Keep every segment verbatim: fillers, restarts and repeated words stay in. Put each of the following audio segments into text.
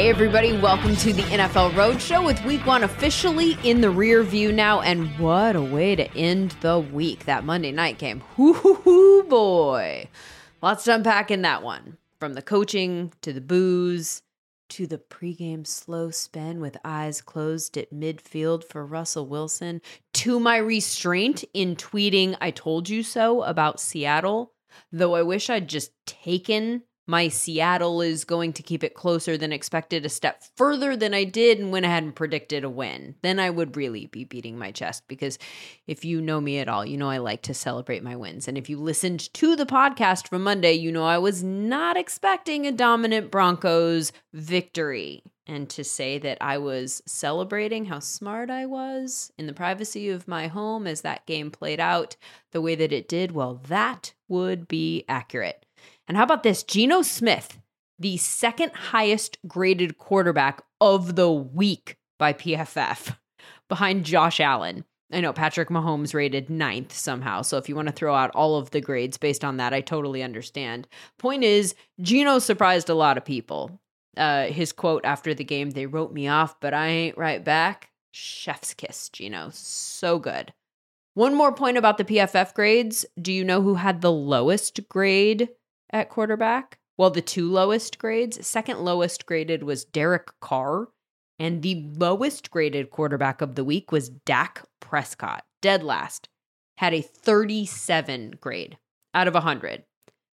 Hey everybody, welcome to the N F L Roadshow with week one officially in the rear view now, and what a way to end the week. That Monday night game, whoo boy. Lots to unpack in that one. From the coaching, to the booze, to the pregame slow spin with eyes closed at midfield for Russell Wilson, to my restraint in tweeting I told you so about Seattle, though I wish I'd just taken my Seattle is going to keep it closer than expected a step further than I did and went ahead and predicted a win. Then I would really be beating my chest, because if you know me at all, you know I like to celebrate my wins. And if you listened to the podcast from Monday, you know I was not expecting a dominant Broncos victory. And to say that I was celebrating how smart I was in the privacy of my home as that game played out the way that it did, well, that would be accurate. And how about this? Geno Smith, the second highest graded quarterback of the week by P F F, behind Josh Allen. I know Patrick Mahomes rated ninth somehow, so if you want to throw out all of the grades based on that, I totally understand. Point is, Geno surprised a lot of people. Uh, his quote after the game, "They wrote me off, but I ain't right back." Chef's kiss, Geno. So good. One more point about the P F F grades. Do you know who had the lowest grade at quarterback? Well, the two lowest grades. Second lowest graded was Derek Carr, and the lowest graded quarterback of the week was Dak Prescott. Dead last. Had a thirty-seven grade out of one hundred.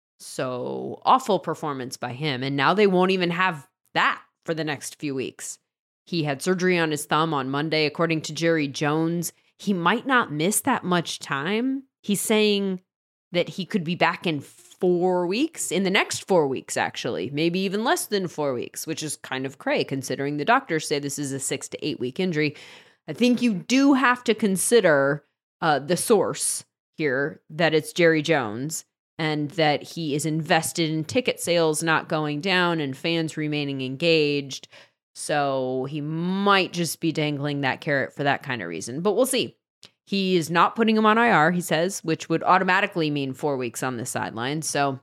So awful performance by him, and now they won't even have that for the next few weeks. He had surgery on his thumb on Monday. According to Jerry Jones, he might not miss that much time. He's saying that he could be back in four weeks, in the next four weeks, actually, maybe even less than four weeks, which is kind of cray considering the doctors say this is a six to eight week injury. I think you do have to consider uh, the source here, that it's Jerry Jones, and that he is invested in ticket sales not going down and fans remaining engaged. So he might just be dangling that carrot for that kind of reason, but we'll see. He is not putting him on I R, he says, which would automatically mean four weeks on the sideline. So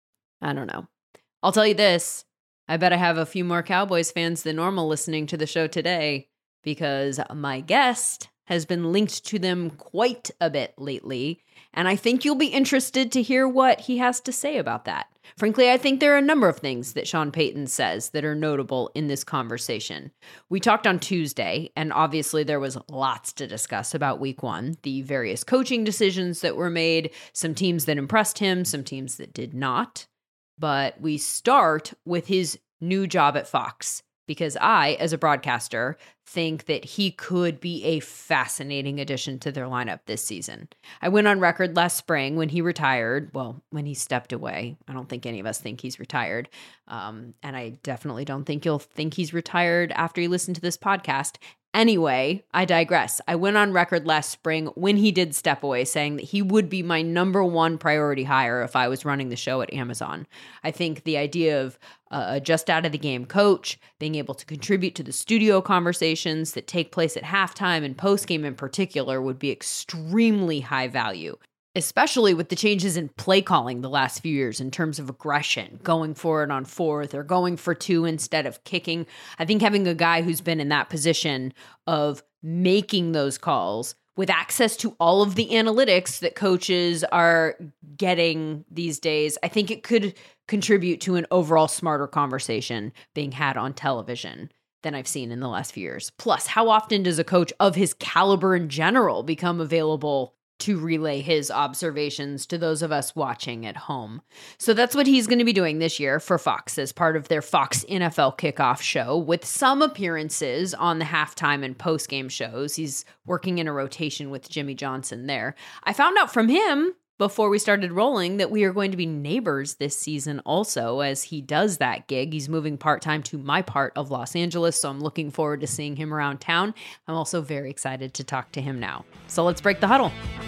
I don't know. I'll tell you this. I bet I have a few more Cowboys fans than normal listening to the show today, because my guest has been linked to them quite a bit lately. And I think you'll be interested to hear what he has to say about that. Frankly, I think there are a number of things that Sean Payton says that are notable in this conversation. We talked on Tuesday, and obviously there was lots to discuss about week one, the various coaching decisions that were made, some teams that impressed him, some teams that did not. But we start with his new job at Fox, because I, as a broadcaster, think that he could be a fascinating addition to their lineup this season. I went on record last spring when he retired, well, when he stepped away. I don't think any of us think he's retired. Um, and I definitely don't think you'll think he's retired after you listen to this podcast. Anyway, I digress. I went on record last spring when he did step away saying that he would be my number one priority hire if I was running the show at Amazon. I think the idea of a just out of the game coach being able to contribute to the studio conversations that take place at halftime and postgame in particular would be extremely high value, especially with the changes in play calling the last few years in terms of aggression, going for it on fourth or going for two instead of kicking. I think having a guy who's been in that position of making those calls with access to all of the analytics that coaches are getting these days, I think it could contribute to an overall smarter conversation being had on television than I've seen in the last few years. Plus, how often does a coach of his caliber in general become available to relay his observations to those of us watching at home? So that's what he's going to be doing this year for Fox as part of their Fox N F L kickoff show, with some appearances on the halftime and postgame shows. He's working in a rotation with Jimmy Johnson there. I found out from him before we started rolling that we are going to be neighbors this season also as he does that gig. He's moving part-time to my part of Los Angeles, so I'm looking forward to seeing him around town. I'm also very excited to talk to him now. So let's break the huddle.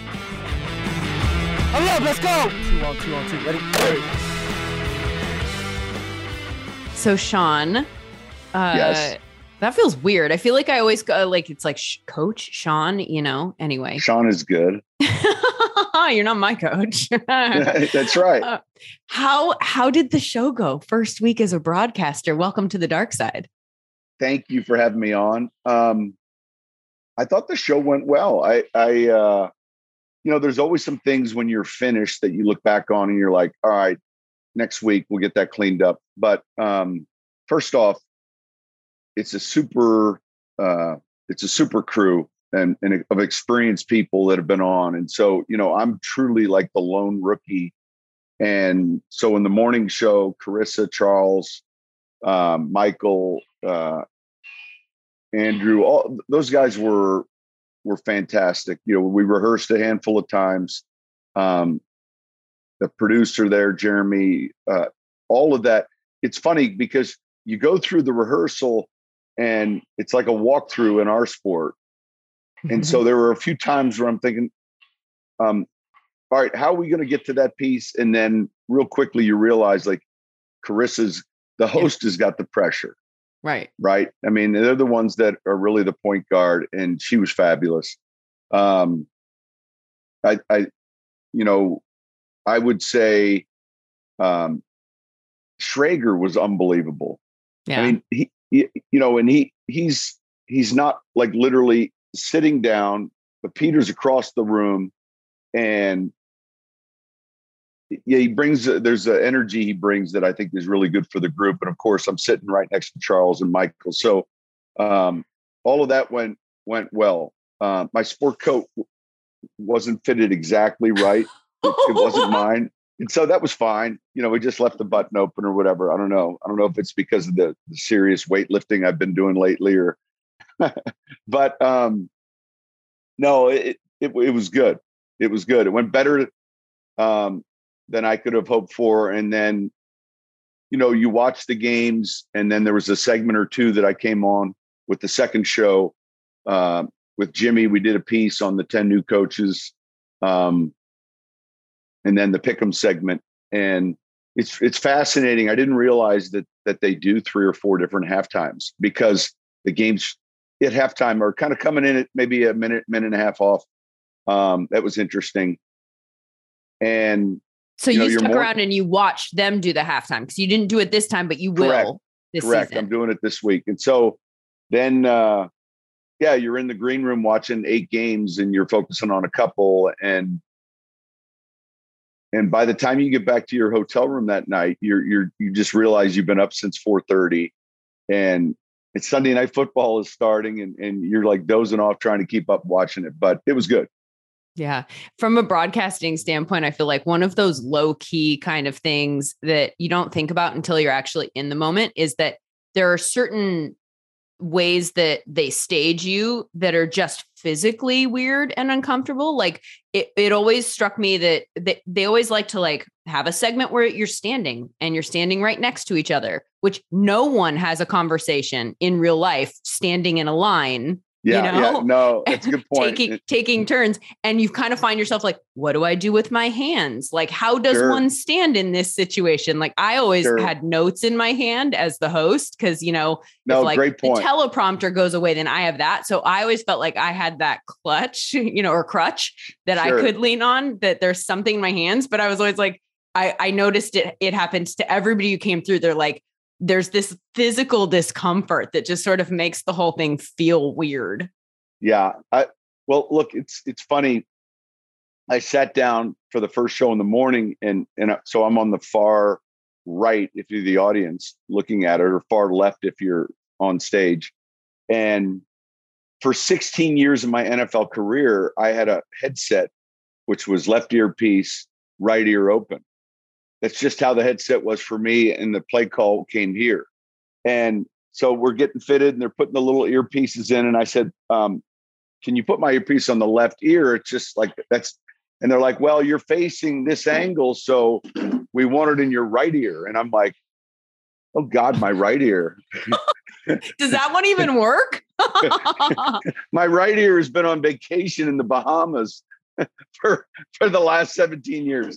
Hurry up, let's go! Two on, two on, two. Ready? Ready. So Sean, uh, yes. That feels weird. I feel like I always go like, it's like sh- Coach Sean, you know, anyway. Sean is good. You're not my coach. That's right. Uh, how how did the show go? First week as a broadcaster. Welcome to the dark side. thank you for having me on. Um, I thought the show went well. I, I, uh, you know, there's always some things when you're finished that you look back on and you're like, all right, next week we'll get that cleaned up. But um, first off, it's a super, uh, it's a super crew and, and of experienced people that have been on. And so, you know, I'm truly like the lone rookie. And so in the morning show, Carissa, Charles, um, Michael, uh, Andrew, all those guys were were fantastic. You know, we rehearsed a handful of times. Um, the producer there, Jeremy, uh, all of that. It's funny because you go through the rehearsal and it's like a walkthrough in our sport. And so there were a few times where I'm thinking, um, all right, how are we going to get to that piece? And then real quickly, you realize like Carissa's, the host has got the pressure. Right. Right. I mean, they're the ones that are really the point guard, and she was fabulous. Um, I, I, you know, I would say um, Schrager was unbelievable. Yeah. I mean, he, he, you know, and he, he's, he's not like literally sitting down, but Peter's across the room, and yeah, he brings, there's an energy he brings that I think is really good for the group. And of course, I'm sitting right next to Charles and Michael. So um, all of that went, went well. Uh, my sport coat wasn't fitted exactly right. It, it wasn't mine. And so that was fine. You know, we just left the button open or whatever. I don't know. I don't know if it's because of the, the serious weightlifting I've been doing lately or, but um, no, it, it, it was good. It was good. It went better um, than I could have hoped for. And then, you know, you watch the games, and then there was a segment or two that I came on with the second show uh, with Jimmy. We did a piece on the ten new coaches. Um, and then the Pick'em segment. And it's, it's fascinating. I didn't realize that, that they do three or four different halftimes, because the games at halftime are kind of coming in at maybe a minute, minute and a half off. Um, that was interesting. And so you, you know, stuck more, around and you watched them do the halftime, because you didn't do it this time, but you correct, will this correct. season. I'm doing it this week. And so then, uh, yeah, you're in the green room watching eight games and you're focusing on a couple. And, and by the time you get back to your hotel room that night, you're, you're, you just realize you've been up since four thirty, and it's Sunday Night Football is starting, and, and you're like dozing off trying to keep up watching it, but it was good. Yeah. From a broadcasting standpoint, I feel like one of those low key kind of things that you don't think about until you're actually in the moment is that there are certain ways that they stage you that are just physically weird and uncomfortable. Like it, it always struck me that they, they always like to like have a segment where you're standing and you're standing right next to each other, which no one has a conversation in real life standing in a line. Yeah, you know? yeah, no, that's a good point. taking, taking turns. And you kind of find yourself like, what do I do with my hands? Like, how does Sure. one stand in this situation? Like I always Sure. had notes in my hand as the host. Cause you know, No, if like great point. the teleprompter goes away, then I have that. So I always felt like I had that clutch, you know, or crutch that Sure. I could lean on, that there's something in my hands, but I was always like, I, I noticed it, it happens to everybody who came through. They're like, there's this physical discomfort that just sort of makes the whole thing feel weird. Yeah. I, well, look, it's, it's funny. I sat down for the first show in the morning, and, and so I'm on the far right, if you're the audience looking at it, or far left, if you're on stage. And for sixteen years of my N F L career, I had a headset, which was left earpiece, right ear open. That's just how the headset was for me. And the play call came here. And so we're getting fitted and they're putting the little earpieces in. And I said, um, can you put my earpiece on the left ear? It's just like, that's, and they're like, well, you're facing this angle, so we want it in your right ear. And I'm like, oh God, my right ear. Does that one even work? My right ear has been on vacation in the Bahamas for, for the last seventeen years.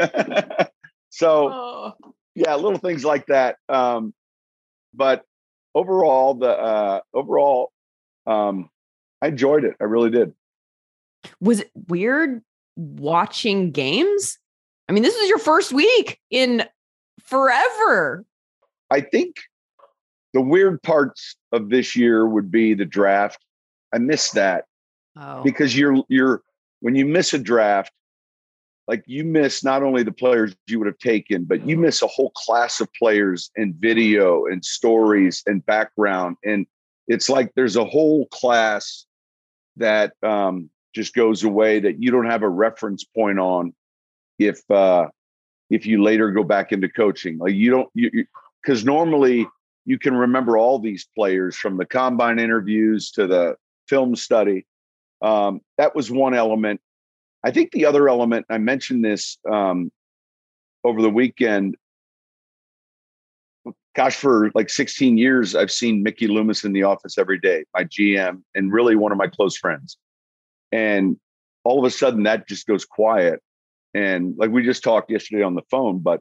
So Oh. yeah, little things like that. Um, but overall, the uh, overall, um, I enjoyed it. I really did. Was it weird watching games? I mean, this is your first week in forever. I think, the weird parts of this year would be the draft. I miss that Oh, because you're you're when you miss a draft, like you miss not only the players you would have taken, but you miss a whole class of players and video and stories and background. And it's like there's a whole class that um, just goes away that you don't have a reference point on if uh, if you later go back into coaching. Like you don't you because normally you can remember all these players from the combine interviews to the film study. Um, that was one element. I think the other element, I mentioned this um, over the weekend. Gosh, for like sixteen years, I've seen Mickey Loomis in the office every day, my G M, and really one of my close friends. And all of a sudden that just goes quiet. And like we just talked yesterday on the phone, but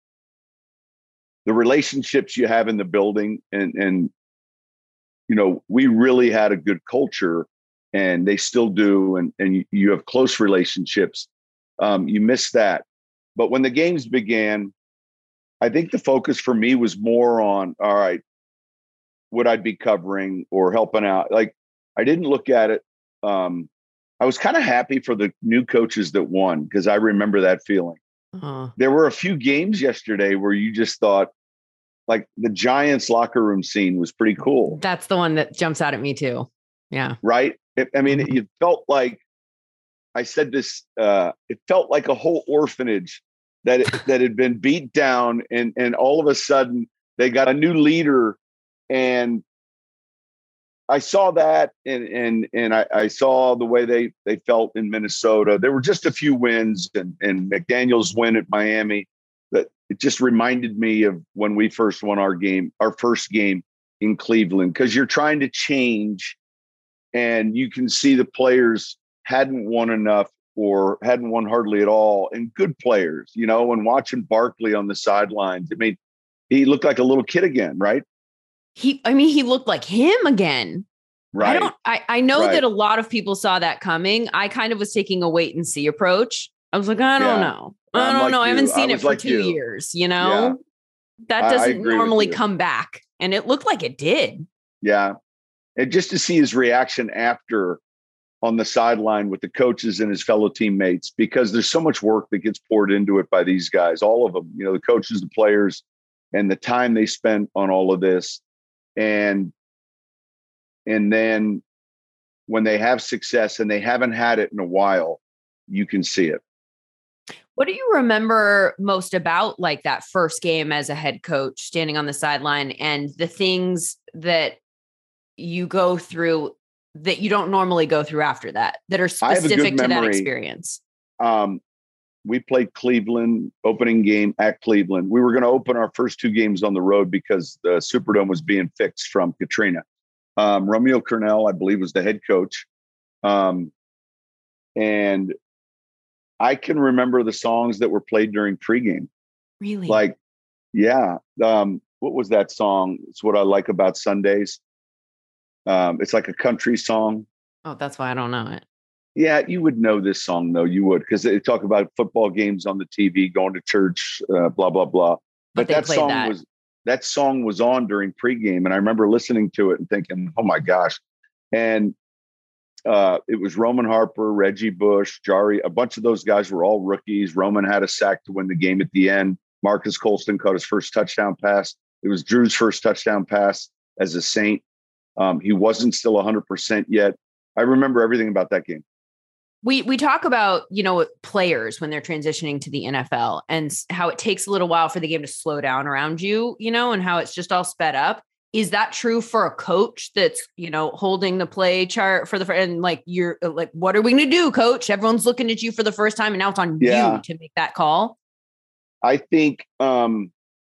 the relationships you have in the building and, and, you know, we really had a good culture and they still do. And, and you have close relationships. Um, you miss that. But when the games began, I think the focus for me was more on, all right, would I be covering or helping out? Like, I didn't look at it. Um, I was kind of happy for the new coaches that won because I remember that feeling. uh, There were a few games yesterday where you just thought, like the Giants locker room scene was pretty cool. that's the one that jumps out at me too. Yeah. Right? It, I mean, Mhm. it, it felt like, I said this, uh, it felt like a whole orphanage that it, that had been beat down and, and all of a sudden they got a new leader. And I saw that and and and I, I saw the way they they felt in Minnesota. There were just a few wins and, and McDaniel's win at Miami that it just reminded me of when we first won our game, our first game in Cleveland, because you're trying to change and you can see the players hadn't won enough or hadn't won hardly at all, and good players, you know, and watching Barkley on the sidelines. I mean, he looked like a little kid again, right? He, I mean, he looked like him again. Right. I don't, I, I know Right. that a lot of people saw that coming. I kind of was taking a wait and see approach. I was like, I don't Yeah. know. I I'm don't like know. I you. haven't I seen it was for like two you. years, you know? That I- I doesn't agree with normally you. come back. And it looked like it did. Yeah. And just to see his reaction after on the sideline with the coaches and his fellow teammates, because there's so much work that gets poured into it by these guys, all of them, you know, the coaches, the players, and the time they spent on all of this. And, and then when they have success and they haven't had it in a while, you can see it. What do you remember most about like that first game as a head coach standing on the sideline and the things that you go through that you don't normally go through after that, that are I have a good specific to that memory. experience? Um, we played Cleveland, opening game at Cleveland. We were going to open our first two games on the road because the Superdome was being fixed from Katrina. Um, Romeo Cornell, I believe, was the head coach. Um, and I can remember the songs that were played during pregame. Really? Like, yeah. Um, what was that song? It's What I Like About Sundays. Um, it's like a country song. Oh, that's why I don't know it. Yeah, you would know this song, though. You would, because they talk about football games on the T V, going to church, uh, blah, blah, blah. But But, they that played song that. was that song was on during pregame. And I remember listening to it and thinking, oh my gosh. And uh, it was Roman Harper, Reggie Bush, Jari. A bunch of those guys were all rookies. Roman had a sack to win the game at the end. Marcus Colston caught his first touchdown pass. It was Drew's first touchdown pass as a Saint. Um, he wasn't still one hundred percent yet. I remember everything about that game. We we talk about, you know, players when they're transitioning to the N F L and s- how it takes a little while for the game to slow down around you, you know, and how it's just all sped up. Is that true for a coach that's, you know, holding the play chart for the fir- and like you're like, what are we going to do, coach? Everyone's looking at you for the first time and now it's on Yeah. you to make that call. I think, um,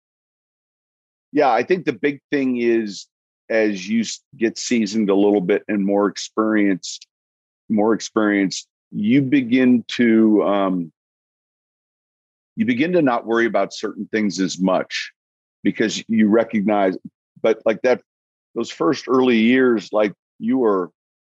yeah, I think the big thing is as you s- get seasoned a little bit and more experienced, more experienced, you begin to um, you begin to not worry about certain things as much because you recognize. But like that, those first early years, like you were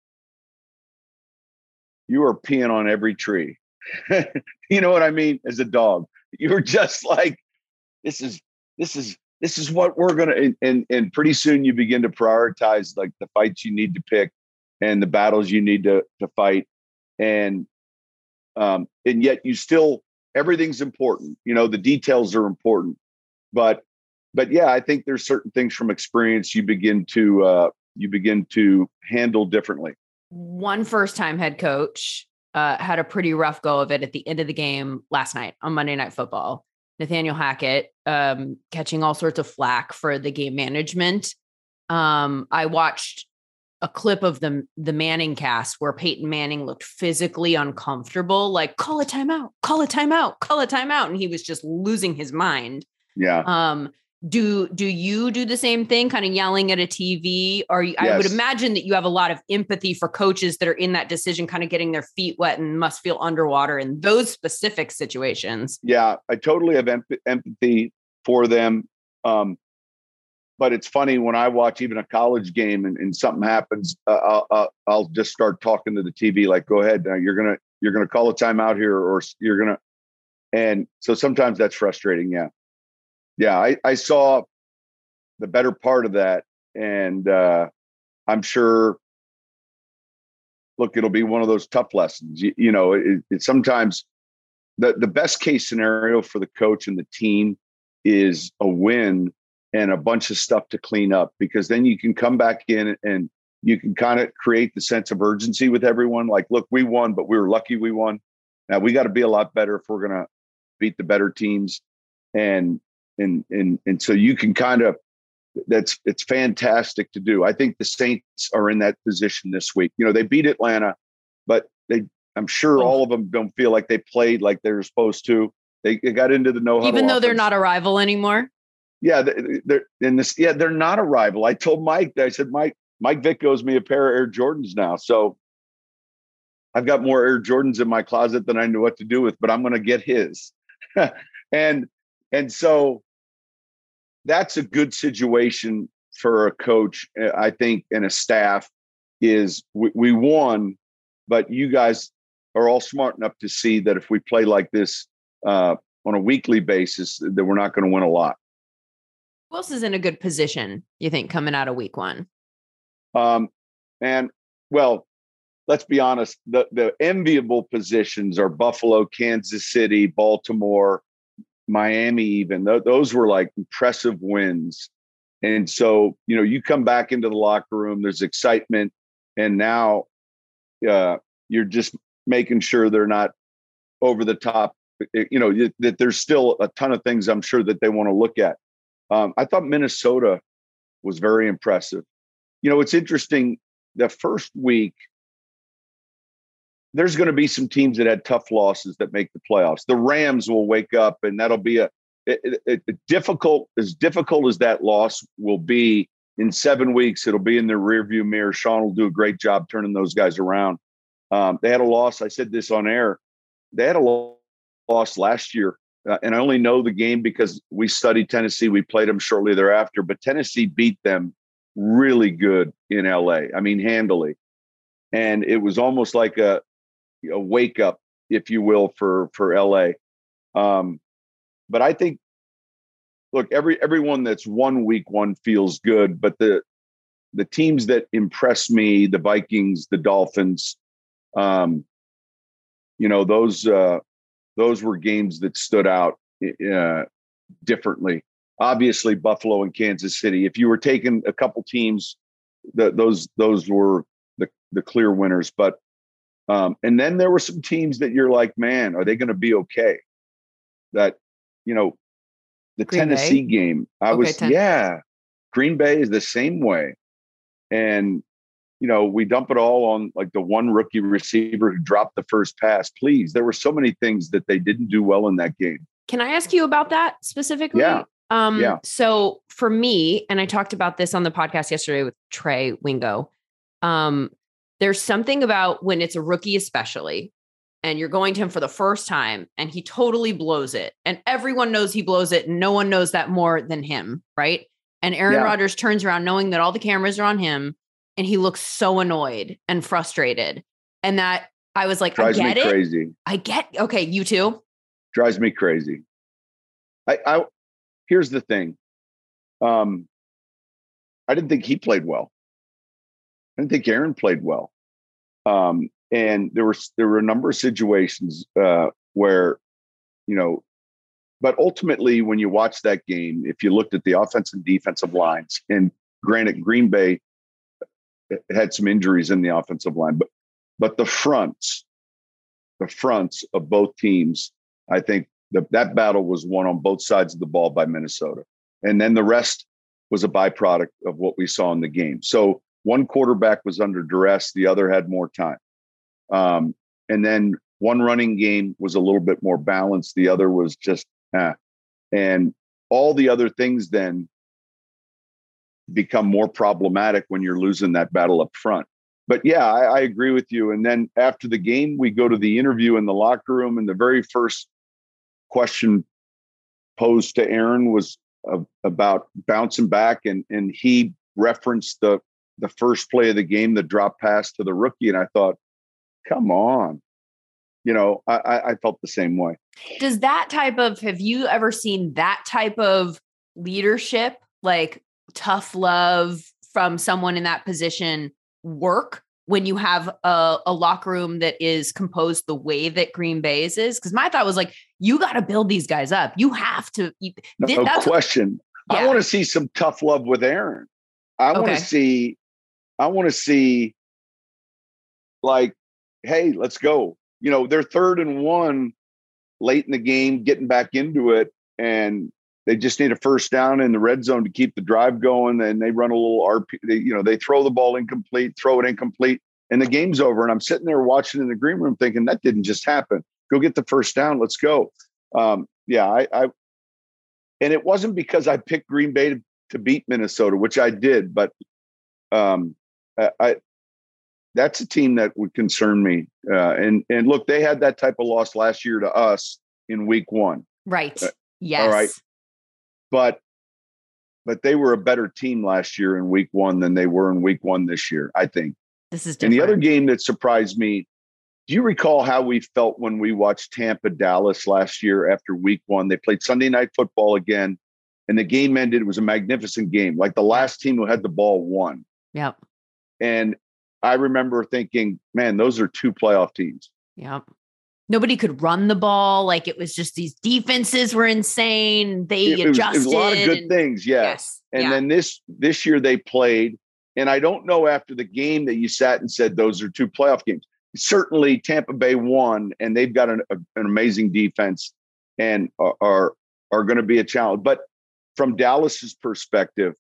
you were peeing on every tree. You know what I mean? As a dog, you were just like, this is this is this is what we're going to, and, and pretty soon you begin to prioritize like the fights you need to pick and the battles you need to, to fight. And, um, and yet you still, everything's important. You know, the details are important, but, but yeah, I think there's certain things from experience you begin to, uh, you begin to handle differently. One first-time head coach uh, had a pretty rough go of it at the end of the game last night on Monday Night Football. Nathaniel Hackett um, catching all sorts of flack for the game management. Um, I watched a clip of the, the Manning cast where Peyton Manning looked physically uncomfortable, like call a timeout, call a timeout, call a timeout. And he was just losing his mind. Yeah. Um, do, do you do the same thing, kind of yelling at a T V? Or you, Yes. I would imagine that you have a lot of empathy for coaches that are in that decision, kind of getting their feet wet and must feel underwater in those specific situations. Yeah, I totally have em- empathy for them. Um, but it's funny when I watch even a college game and, and something happens, uh, I'll, I'll, I'll just start talking to the T V like, "Go ahead, now you're gonna you're gonna call a timeout here, or you're gonna." And so sometimes that's frustrating. Yeah, yeah. I, I saw the better part of that, and uh, I'm sure. Look, it'll be one of those tough lessons. You, you know, it, it sometimes. The, the best case scenario for the coach and the team is a win and a bunch of stuff to clean up, because then you can come back in and you can kind of create the sense of urgency with everyone. Like, look, we won, but we were lucky we won. Now we got to be a lot better if we're going to beat the better teams. And, and, and, and so you can kind of, that's, it's fantastic to do. I think the Saints are in that position this week. You know, they beat Atlanta, but they, I'm sure all of them don't feel like they played like they were supposed to. They, they got into the no huddle, even though offense. They're not a rival anymore. Yeah, they're in this. Yeah, they're not a rival. I told Mike, I said, Mike, Mike Vick owes me a pair of Air Jordans now. So I've got more Air Jordans in my closet than I knew what to do with, but I'm going to get his. and and so that's a good situation for a coach, I think, and a staff. Is we, we won, but you guys are all smart enough to see that if we play like this uh, on a weekly basis, that we're not going to win a lot. Who else is in a good position, you think, coming out of week one? Um, and well, let's be honest, the, the enviable positions are Buffalo, Kansas City, Baltimore, Miami, even. Th- those were like impressive wins. And so, you know, you come back into the locker room, there's excitement, and now uh, you're just making sure they're not over the top, you know, that there's still a ton of things I'm sure that they want to look at. Um, I thought Minnesota was very impressive. You know, it's interesting. The first week, there's going to be some teams that had tough losses that make the playoffs. The Rams will wake up, and that'll be a, a, a, a difficult, as difficult as that loss will be in seven weeks. It'll be in the rearview mirror. Sean will do a great job turning those guys around. Um, they had a loss. I said this on air. They had a loss last year. Uh, and I only know the game because we studied Tennessee. We played them shortly thereafter, but Tennessee beat them really good in L A. I mean, handily. And it was almost like a, a wake up, if you will, for, for L A. Um, but I think, look, every, everyone that's won week one feels good, but the, the teams that impress me, the Vikings, the Dolphins, um, you know, those, uh, those were games that stood out uh, differently. Obviously, Buffalo and Kansas City. If you were taking a couple teams, the, those those were the, the clear winners. But um, and then there were some teams that you're like, man, are they going to be okay? That, you know, the Green Tennessee Bay? game, I Okay, was, ten- yeah, Green Bay is the same way. And you know, we dump it all on like the one rookie receiver who dropped the first pass. Please, there were so many things that they didn't do well in that game. Can I ask you about that specifically? Yeah. Um, Yeah. So for me, and I talked about this on the podcast yesterday with Trey Wingo, um, there's something about when it's a rookie, especially, and you're going to him for the first time and he totally blows it. And everyone knows he blows it. And no one knows that more than him. Right. And Aaron Yeah. Rodgers turns around knowing that all the cameras are on him. And he looks so annoyed and frustrated. And that I was like, Drives I get me it. crazy. I get, okay, you too. Drives me crazy. I, I here's the thing. Um, I didn't think he played well. I didn't think Aaron played well. Um, and there were there were a number of situations uh, where, you know, but ultimately, when you watch that game, if you looked at the offensive and defensive lines, and granted, Green Bay had some injuries in the offensive line, but but the fronts, the fronts of both teams, I think the, that battle was won on both sides of the ball by Minnesota. And then the rest was a byproduct of what we saw in the game. So one quarterback was under duress, the other had more time. Um, and then one running game was a little bit more balanced, the other was just, eh. And all the other things then become more problematic when you're losing that battle up front. But yeah, I, I agree with you. And then after the game, we go to the interview in the locker room, and the very first question posed to Aaron was uh, about bouncing back, and and he referenced the the first play of the game, the drop pass to the rookie, and I thought, come on, you know, I, I felt the same way. Does that type of have you ever seen that type of leadership, like tough love from someone in that position, work when you have a, a locker room that is composed the way that Green Bay's is? Because my thought was like, you got to build these guys up. You have to. You, no that's question. What, yeah. I want to see some tough love with Aaron. I okay. want to see. I want to see. Like, hey, let's go. You know, they're third and one late in the game, getting back into it, and they just need a first down in the red zone to keep the drive going. And they run a little R P. They, you know, they throw the ball incomplete, throw it incomplete, and the game's over. And I'm sitting there watching in the green room thinking, that didn't just happen. Go get the first down. Let's go. Um, yeah, I, I, and it wasn't because I picked Green Bay to, to beat Minnesota, which I did, but um, I, I, that's a team that would concern me. Uh, and, and look, they had that type of loss last year to us in week one. Right. Uh, yes. All right. But but they were a better team last year in week one than they were in week one this year, I think. This is different. And the other game that surprised me, do you recall how we felt when we watched Tampa Dallas last year after week one? They played Sunday Night Football again, and the game ended. It was a magnificent game. Like the last team who had the ball won. Yep. And I remember thinking, man, those are two playoff teams. Yep. Nobody could run the ball. Like it was just these defenses were insane. They it, adjusted. It was, it was a lot of good and, things. Yes. yes. And yeah. then this, this year they played, and I don't know after the game that you sat and said, those are two playoff games. Certainly Tampa Bay won, and they've got an, a, an amazing defense and are, are, are going to be a challenge. But from Dallas's perspective,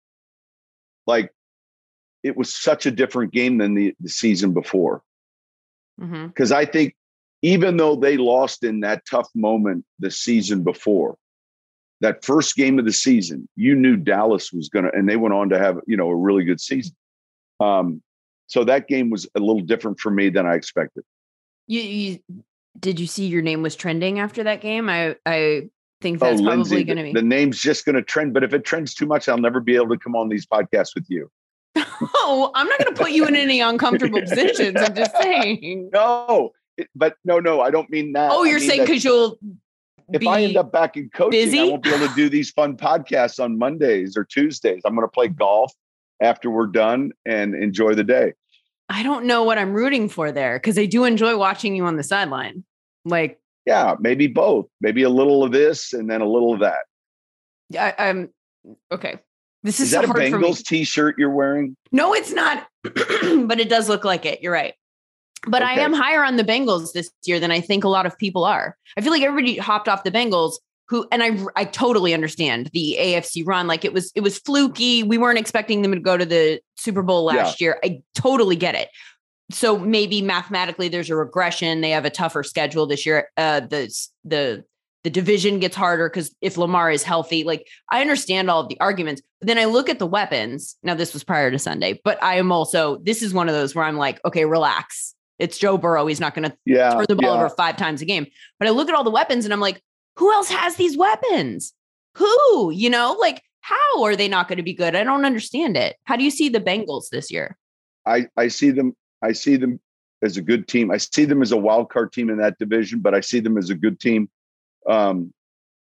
like it was such a different game than the, the season before. Mm-hmm. Cause I think, even though they lost in that tough moment the season before, that first game of the season, you knew Dallas was going to, and they went on to have, you know, a really good season. Um, so that game was a little different for me than I expected. You, you did you see your name was trending after that game? I, I think that's oh, probably going to be. The name's just going to trend, but if it trends too much, I'll never be able to come on these podcasts with you. Oh, I'm not going to put you in any uncomfortable positions. I'm just saying. No. But no, no, I don't mean that. Oh, you're I mean saying because you'll if I end up back in coaching, busy? I won't be able to do these fun podcasts on Mondays or Tuesdays. I'm going to play golf after we're done and enjoy the day. I don't know what I'm rooting for there because I do enjoy watching you on the sideline. Like, yeah, maybe both. Maybe a little of this and then a little of that. I, I'm okay. This is, is that so a hard Bengals for me. T-shirt you're wearing? No, it's not, but it does look like it. You're right. But okay. I am higher on the Bengals this year than I think a lot of people are. I feel like everybody hopped off the Bengals who, and I, I totally understand the A F C run. Like it was, it was fluky. We weren't expecting them to go to the Super Bowl last yeah. year. I totally get it. So maybe mathematically there's a regression. They have a tougher schedule this year. Uh, the, the, the division gets harder because if Lamar is healthy, like I understand all of the arguments, but then I look at the weapons. Now this was prior to Sunday, but I am also, this is one of those where I'm like, okay, relax. It's Joe Burrow. He's not going to yeah, turn the ball yeah. over five times a game. But I look at all the weapons and I'm like, who else has these weapons? Who, you know, like how are they not going to be good? I don't understand it. How do you see the Bengals this year? I, I see them. I see them as a good team. I see them as a wild card team in that division, but I see them as a good team. Um,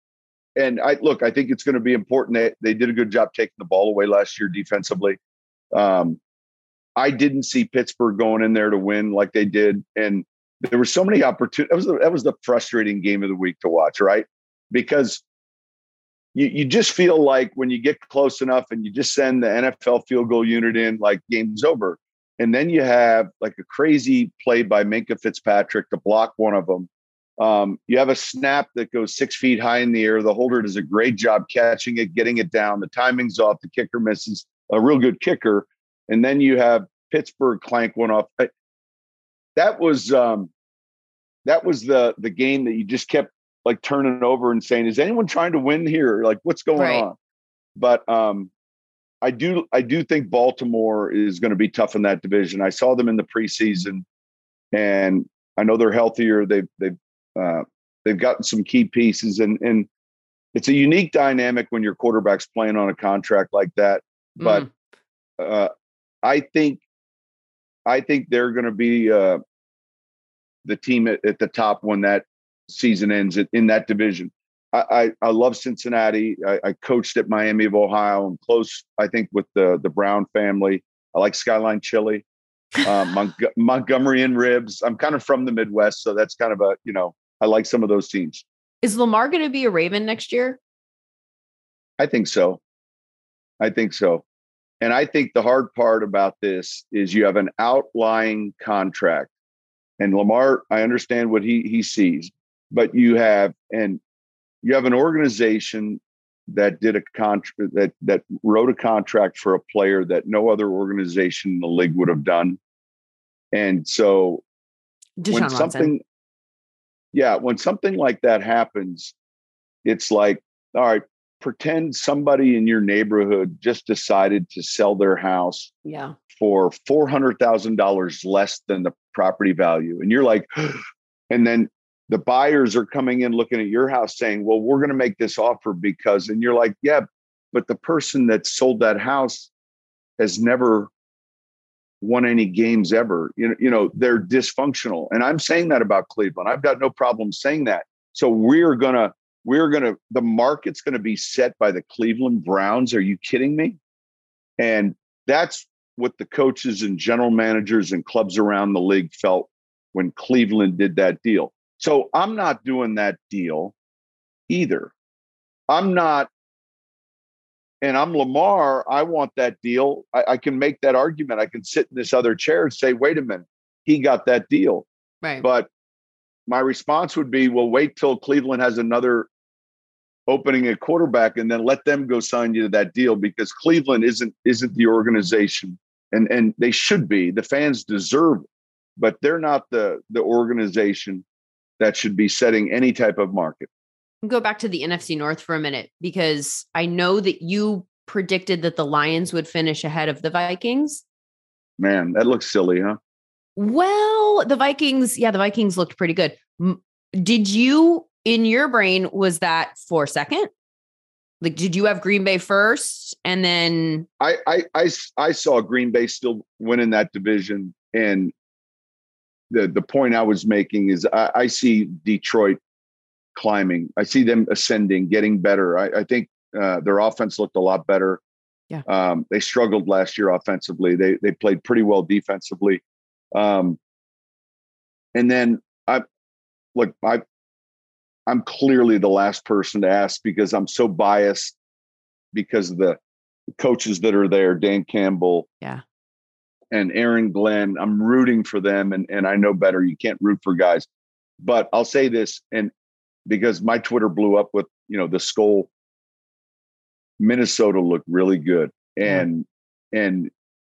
and I look, I think it's going to be important that they did a good job taking the ball away last year defensively. Um, I didn't see Pittsburgh going in there to win like they did. And there were so many opportunities. That was the, that was the frustrating game of the week to watch, right? Because you, you just feel like when you get close enough and you just send the N F L field goal unit in, like game's over. And then you have like a crazy play by Minkah Fitzpatrick to block one of them. Um, you have a snap that goes six feet high in the air. The holder does a great job catching it, getting it down. The timing's off. The kicker misses, a real good kicker. And then you have Pittsburgh clank one off. That was um, that was the the game that you just kept like turning over and saying, is anyone trying to win here? Like, what's going right. on? But um, I do I do think Baltimore is going to be tough in that division. I saw them in the preseason, and I know they're healthier. They've they've uh, they've gotten some key pieces, and and it's a unique dynamic when your quarterback's playing on a contract like that. But mm. uh, I think I think they're going to be uh, the team at, at the top when that season ends in that division. I, I, I love Cincinnati. I, I coached at Miami of Ohio. I'm close, I think, with the, the Brown family. I like Skyline Chili, uh, Mont- Montgomery and Ribs. I'm kind of from the Midwest, so that's kind of a, you know, I like some of those teams. Is Lamar going to be a Raven next year? I think so. I think so. And I think the hard part about this is you have an outlying contract. And Lamar, I understand what he he sees, but you have and you have an organization that did a contract that that wrote a contract for a player that no other organization in the league would have done. And so Deshaun when Watson. something, yeah, when something like that happens, it's like, all right, pretend somebody in your neighborhood just decided to sell their house yeah. for four hundred thousand dollars less than the property value. And you're like, and then the buyers are coming in looking at your house saying, well, we're going to make this offer because, and you're like, yeah, but the person that sold that house has never won any games ever. You know, you know, they're dysfunctional. And I'm saying that about Cleveland. I've got no problem saying that. So we're going to, we're going to, the market's going to be set by the Cleveland Browns. Are you kidding me? And that's what the coaches and general managers and clubs around the league felt when Cleveland did that deal. So I'm not doing that deal either. I'm not, and I'm Lamar. I want that deal. I, I can make that argument. I can sit in this other chair and say, wait a minute, he got that deal. Right. But my response would be, well, wait till Cleveland has another opening at quarterback and then let them go sign you to that deal, because Cleveland isn't isn't the organization, and and they should be. The fans deserve it, but they're not the the organization that should be setting any type of market. Go back to the N F C North for a minute, because I know that you predicted that the Lions would finish ahead of the Vikings. Man, that looks silly, huh? Well, the Vikings, yeah, the Vikings looked pretty good. Did you, in your brain, was that for second? Like, did you have Green Bay first? And then I, I, I, I saw Green Bay still winning that division. And the, the point I was making is I, I see Detroit climbing. I see them ascending, getting better. I, I think uh, their offense looked a lot better. Yeah. Um, they struggled last year offensively. They they played pretty well defensively. Um, and then I look, I I'm clearly the last person to ask because I'm so biased because of the coaches that are there, Dan Campbell, yeah, and Aaron Glenn. I'm rooting for them, and and I know better. You can't root for guys, but I'll say this, and because my Twitter blew up with, you know, the skull. Minnesota looked really good, and yeah. and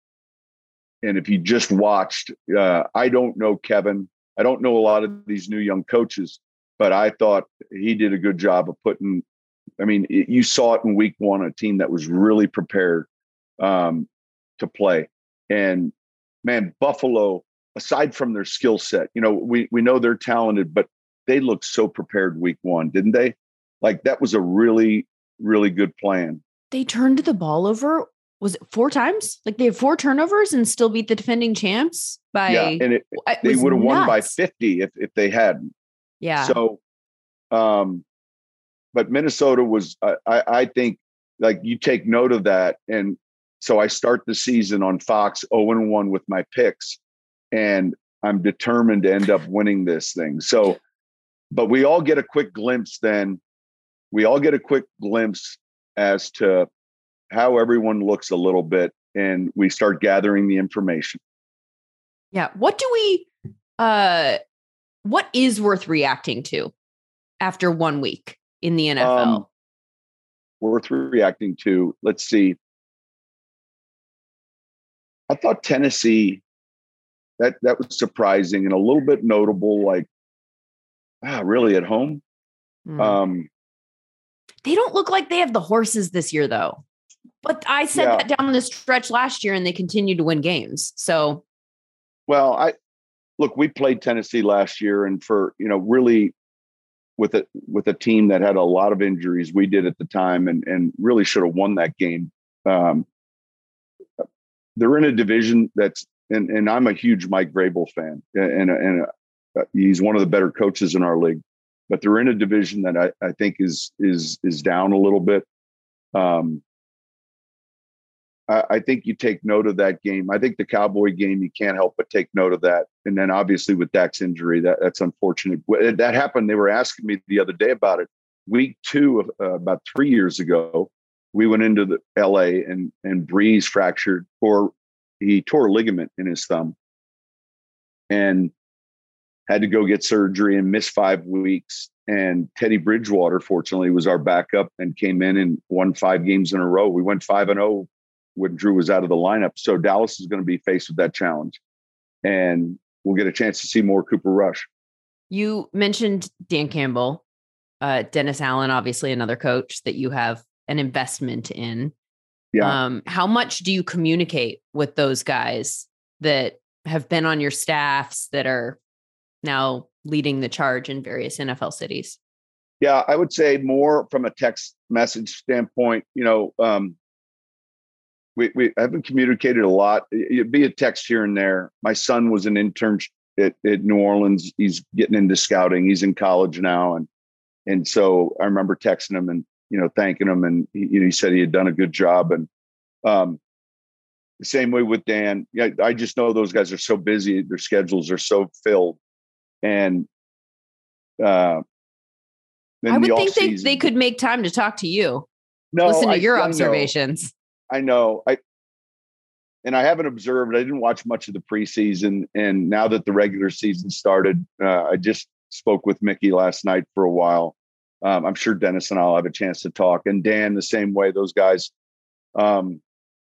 and if you just watched, uh, I don't know Kevin. I don't know a lot of these new young coaches, but I thought he did a good job of putting. I mean, it, you saw it in week one, a team that was really prepared um, to play. And man, Buffalo, aside from their skill set, you know, we we know they're talented, but they looked so prepared week one, didn't they? Like that was a really, really good plan. They turned the ball over. Was it four times? Like they had four turnovers and still beat the defending champs by. Yeah, and it, it they would have won by fifty if if they hadn't. Yeah. So, um, but Minnesota was, I, I think, like you take note of that. And so I start the season on Fox oh and one with my picks, and I'm determined to end up winning this thing. So, but we all get a quick glimpse then. We all get a quick glimpse as to how everyone looks a little bit, and we start gathering the information. Yeah. What do we, uh, what is worth reacting to after one week in the N F L? Um, worth reacting to, let's see. I thought Tennessee, that, that was surprising and a little bit notable, like, ah, really at home? Mm. Um, they don't look like they have the horses this year, though. But I said yeah. that down the stretch last year, and they continue to win games. So, well, I look, we played Tennessee last year, and for, you know, really with a with a team that had a lot of injuries, we did at the time, and and really should have won that game. Um, they're in a division that's, and and I'm a huge Mike Vrabel fan, and and uh, he's one of the better coaches in our league. But they're in a division that I, I think is is is down a little bit. Um, I, I think you take note of that game. I think the Cowboy game, you can't help but take note of that. And then obviously with Dak's injury, that that's unfortunate. That happened. They were asking me the other day about it. Week two of uh, about three years ago, we went into the L A and and Breeze fractured, or he tore a ligament in his thumb, and had to go get surgery and miss five weeks. And Teddy Bridgewater, fortunately, was our backup and came in and won five games in a row. We went five and oh when Drew was out of the lineup. So Dallas is going to be faced with that challenge, and we'll get a chance to see more Cooper Rush. You mentioned Dan Campbell, uh, Dennis Allen, obviously another coach that you have an investment in. Yeah. Um, how much do you communicate with those guys that have been on your staffs that are now leading the charge in various N F L cities? Yeah, I would say more from a text message standpoint. You know, um, we we haven't communicated a lot. It'd be a text here and there. My son was an intern at, at New Orleans. He's getting into scouting. He's in college now, and and so I remember texting him and, you know, thanking him, and he, you know, he said he had done a good job. And um, the same way with Dan. Yeah, I just know those guys are so busy. Their schedules are so filled. And uh, I would think they, they could make time to talk to you. No, listen to I, your I observations. Know. I know. I and I haven't observed. I didn't watch much of the preseason, and now that the regular season started, uh, I just spoke with Mickey last night for a while. Um, I'm sure Dennis and I'll have a chance to talk, and Dan the same way. Those guys. Um,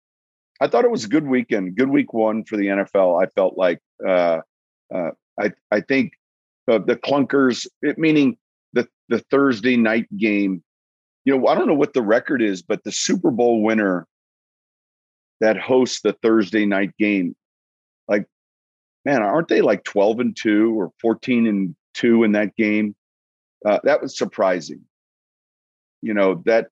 I thought it was a good weekend, good week one for the N F L. I felt like uh, uh, I I think. Uh, the clunkers, it, meaning the, the Thursday night game, you know, I don't know what the record is, but the Super Bowl winner that hosts the Thursday night game, like, man, aren't they like twelve and two or fourteen and two in that game? Uh, that was surprising. You know, that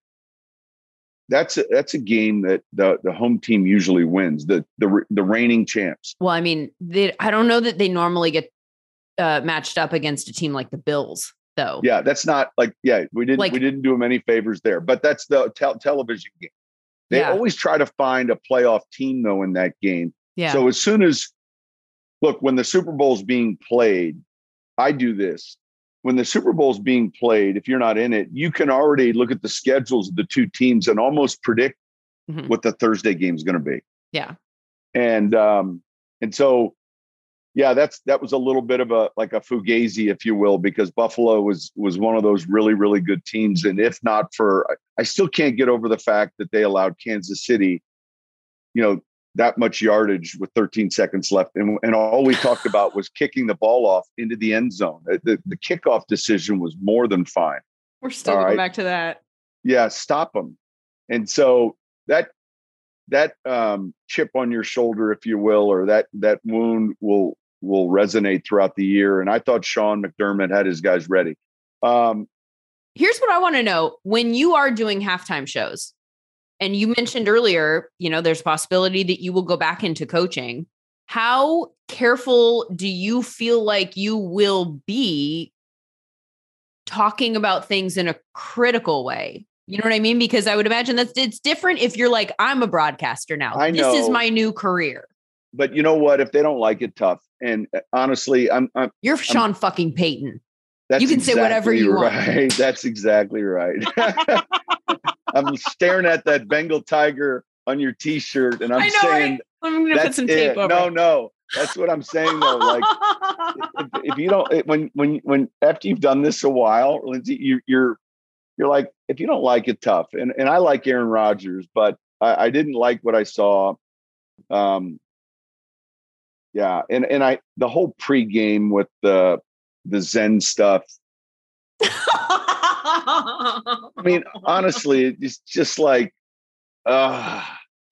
that's a, that's a game that the, the home team usually wins, the, the, the reigning champs. Well, I mean, they, I don't know that they normally get Uh, matched up against a team like the Bills, though. Yeah, that's not like, yeah, we didn't like, we didn't do them any favors there, but that's the te- television game. They yeah. always try to find a playoff team, though, in that game. Yeah. So as soon as, look, when the Super Bowl is being played, I do this. When the Super Bowl is being played, if you're not in it, you can already look at the schedules of the two teams and almost predict mm-hmm. what the Thursday game is going to be. Yeah. And um, and so. Yeah, that's that was a little bit of a like a fugazi, if you will, because Buffalo was was one of those really, really good teams. And if not for, I still can't get over the fact that they allowed Kansas City, you know, that much yardage with thirteen seconds left. And, and all we talked about was kicking the ball off into the end zone. The, the kickoff decision was more than fine. We're still going right? back to that. Yeah, stop them. And so that that um, chip on your shoulder, if you will, or that that wound will will resonate throughout the year. And I thought Sean McDermott had his guys ready. Um, Here's what I want to know. When you are doing halftime shows, and you mentioned earlier, you know, there's a possibility that you will go back into coaching. How careful do you feel like you will be talking about things in a critical way. You know what I mean? Because I would imagine that it's different if you're like, I'm a broadcaster now. I know, this is my new career. But you know what? If they don't like it, tough. And honestly, I'm, I'm you're Sean I'm, fucking Payton. That's you can exactly say whatever you right. want. That's exactly right. I'm staring at that Bengal tiger on your T-shirt, and I'm I know, saying, right? I'm gonna put some tape it. over. No, it. no, that's what I'm saying though. Like, if, if you don't, when when when after you've done this a while, Lindsay, you, you're you're like, if you don't like it, tough. And and I like Aaron Rodgers, but I, I didn't like what I saw. Um, yeah, and and I the whole pregame with the the Zen stuff. I mean, honestly, it's just like, uh,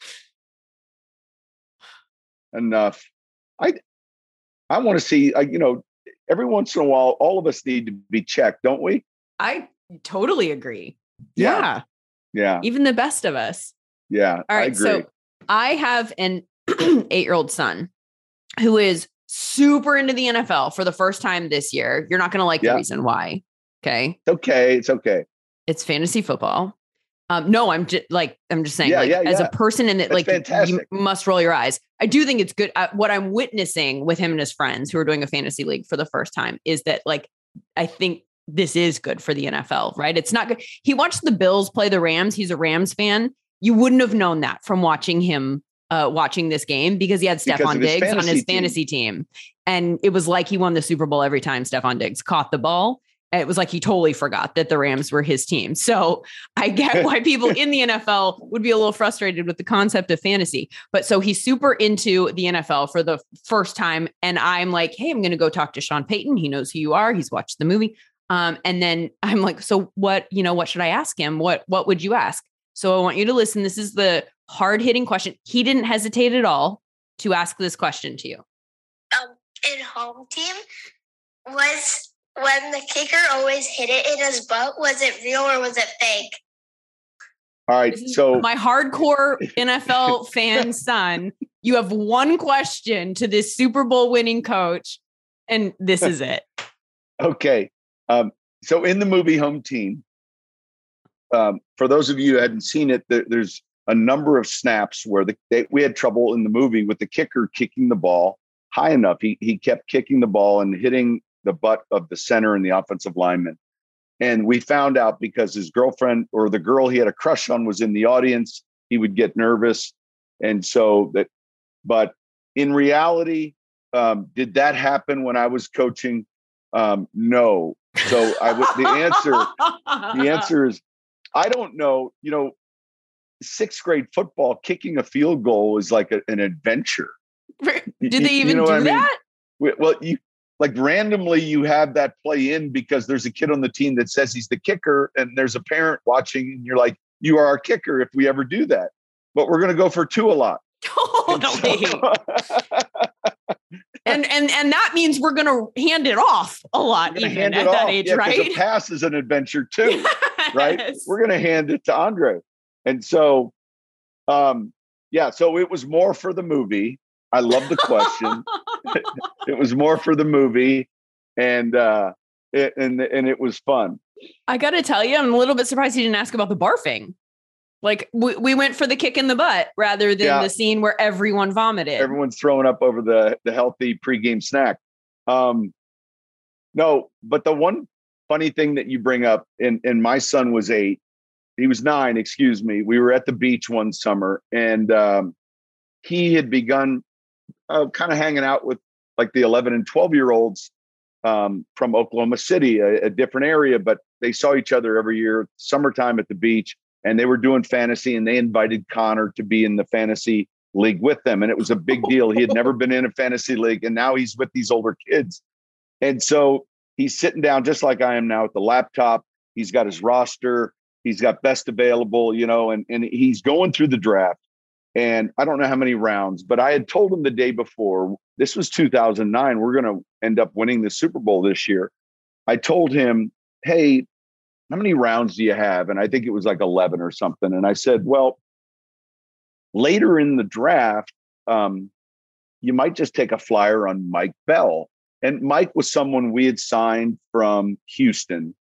enough. I I want to see, I, you know, every once in a while, all of us need to be checked, don't we? I totally agree. Yeah. Yeah. Yeah. Even the best of us. Yeah. All right. I agree. So I have an eight-year-old son who is super into the N F L for the first time this year. You're not going to like Yeah. the reason why. Okay. It's okay. It's okay. It's fantasy football. Um, no, I'm just like, I'm just saying, Yeah, like, yeah, as yeah. a person in it, That's like, fantastic. you must roll your eyes. I do think it's good. Uh, what I'm witnessing with him and his friends who are doing a fantasy league for the first time is that, like, I think this is good for the N F L, right? It's not good. He watched the Bills play the Rams. He's a Rams fan. You wouldn't have known that from watching him, uh, watching this game because he had Because Stephon of his Diggs on fantasy his team. fantasy team. And it was like he won the Super Bowl every time Stephon Diggs caught the ball. It was like he totally forgot that the Rams were his team. So I get why people in the N F L would be a little frustrated with the concept of fantasy. But so he's super into the N F L for the first time. And I'm like, hey, I'm going to go talk to Sean Payton. He knows who you are. He's watched the movie. Um, and then I'm like, so what, you know, what should I ask him? What, what would you ask? So I want you to listen. This is the hard hitting question. He didn't hesitate at all to ask this question to you. Um, in home team was... when the kicker always hit it in his butt, was it real or was it fake? All right. So my hardcore N F L fan son, you have one question to this Super Bowl winning coach, and this is it. Okay. Um, so in the movie Home Team, um, for those of you who hadn't seen it, there, there's a number of snaps where the, they, we had trouble in the movie with the kicker kicking the ball high enough. He he kept kicking the ball and hitting the butt of the center and the offensive lineman. And we found out because his girlfriend or the girl he had a crush on was in the audience, he would get nervous. And so that, but in reality, um, did that happen when I was coaching? Um, no. So I would, the answer, the answer is, I don't know, you know, sixth grade football, kicking a field goal is like a, an adventure. Did they even you know do I mean? that? Well, you, like randomly you have that play in because there's a kid on the team that says he's the kicker and there's a parent watching and you're like, you are our kicker if we ever do that. But we're going to go for two a lot. Totally. and, and, and that means we're going to hand it off a lot even at that off. age, yeah, right? A pass is an adventure too, yes. Right? We're going to hand it to Andre. And so, um, yeah, so it was more for the movie. I love the question. It was more for the movie, and uh, it, and and it was fun. I got to tell you, I'm a little bit surprised he didn't ask about the barfing. Like we, we went for the kick in the butt rather than yeah. the scene where everyone vomited. Everyone's throwing up over the the healthy pregame snack. Um, no, but the one funny thing that you bring up, and and my son was eight, he was nine. Excuse me. We were at the beach one summer, and um, he had begun. Uh, kind of hanging out with like the eleven and twelve year olds um, from Oklahoma City, a, a different area, but they saw each other every year, summertime at the beach, and they were doing fantasy and they invited Connor to be in the fantasy league with them. And it was a big deal. He had never been in a fantasy league and now he's with these older kids. And so he's sitting down just like I am now at the laptop. He's got his roster. He's got best available, you know, and, and he's going through the draft. And I don't know how many rounds, but I had told him the day before, this was two thousand nine, we're going to end up winning the Super Bowl this year. I told him, hey, how many rounds do you have? And I think it was like eleven or something. And I said, well, later in the draft, um, you might just take a flyer on Mike Bell. And Mike was someone we had signed from Houston.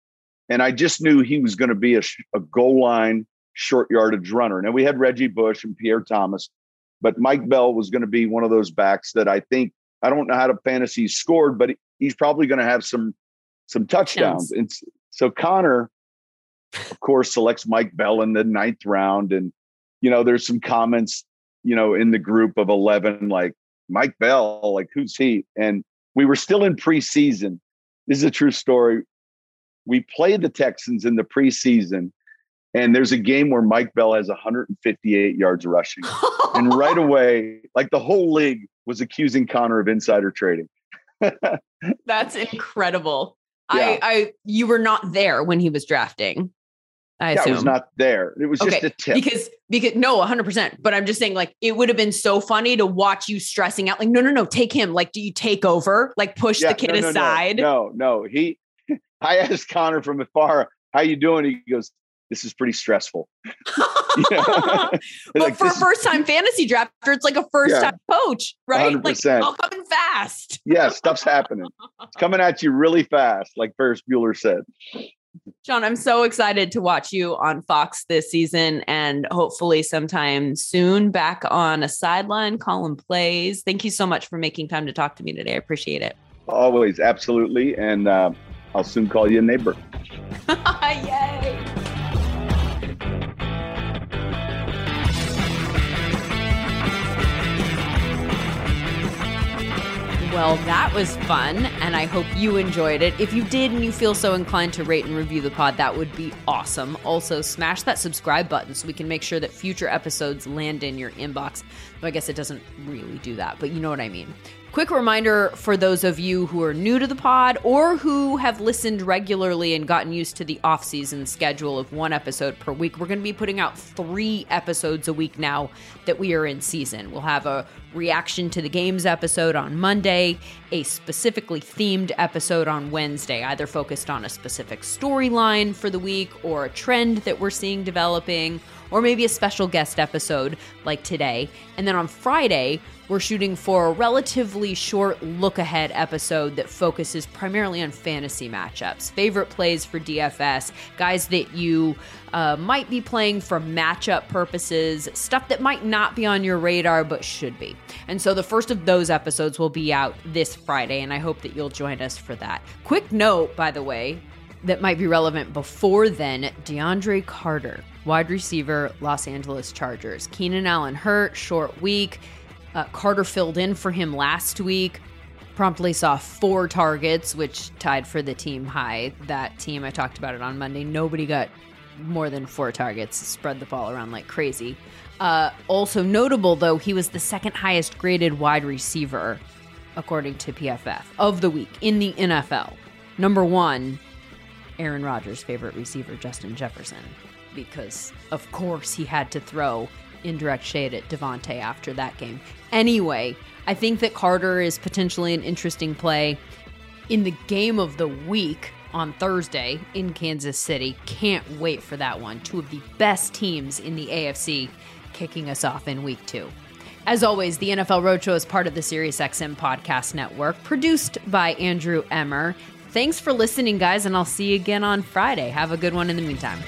And I just knew he was going to be a, a goal line short yardage runner. Now we had Reggie Bush and Pierre Thomas, but Mike Bell was going to be one of those backs that I think, I don't know how to fantasy scored, but he's probably going to have some, some touchdowns. And so Connor, of course, selects Mike Bell in the ninth round. And, you know, there's some comments, you know, in the group of eleven, like Mike Bell, like who's he? And we were still in preseason. This is a true story. We played the Texans in the preseason, and there's a game where Mike Bell has one hundred fifty-eight yards rushing. And right away, like the whole league was accusing Connor of insider trading. That's incredible. Yeah. I, I, you were not there when he was drafting. I yeah, assume. I was not there. It was okay. just a tip. Because, because no, one hundred percent. But I'm just saying, like, it would have been so funny to watch you stressing out. Like, no, no, no, take him. Like, do you take over? Like, push yeah, the kid no, no, aside? No, no, no. He, I asked Connor from afar, how you doing? He goes, this is pretty stressful. But like, for a first time fantasy drafter, it's like a first yeah, time coach, right? one hundred percent. Like, all coming fast. Yeah, stuff's happening. It's coming at you really fast, like Ferris Bueller said. Sean, I'm so excited to watch you on Fox this season and hopefully sometime soon back on a sideline calling plays. Thank you so much for making time to talk to me today. I appreciate it. Always. Absolutely. And uh, I'll soon call you a neighbor. Yay. Well, that was fun, and I hope you enjoyed it. If you did and you feel so inclined to rate and review the pod, that would be awesome. Also, smash that subscribe button so we can make sure that future episodes land in your inbox. Though I guess it doesn't really do that, but you know what I mean. Quick reminder for those of you who are new to the pod or who have listened regularly and gotten used to the off-season schedule of one episode per week. We're going to be putting out three episodes a week now that we are in season. We'll have a reaction to the games episode on Monday, a specifically themed episode on Wednesday, either focused on a specific storyline for the week or a trend that we're seeing developing, or maybe a special guest episode like today. And then on Friday, we're shooting for a relatively short look-ahead episode that focuses primarily on fantasy matchups, favorite plays for D F S, guys that you uh, might be playing for matchup purposes, stuff that might not be on your radar but should be. And so the first of those episodes will be out this Friday, and I hope that you'll join us for that. Quick note, by the way, that might be relevant before then, DeAndre Carter, wide receiver, Los Angeles Chargers. Keenan Allen hurt, short week. Uh, Carter filled in for him last week, promptly saw four targets, which tied for the team high. That team, I talked about it on Monday, nobody got more than four targets, spread the ball around like crazy. Uh, also notable, though, he was the second highest graded wide receiver, according to P F F, of the week in the N F L. Number one, Aaron Rodgers' favorite receiver, Justin Jefferson, because, of course, he had to throw indirect shade at Devontae after that game. Anyway, I think that Carter is potentially an interesting play in the game of the week on Thursday in Kansas City. Can't wait for that one. Two of the best teams in the A F C kicking us off in week two. As always, the N F L Roadshow is part of the SiriusXM Podcast Network, produced by Andrew Emmer. Thanks for listening, guys, and I'll see you again on Friday. Have a good one in the meantime.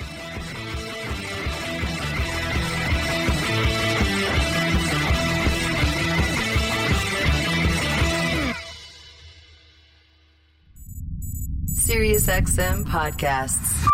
SiriusXM Podcasts.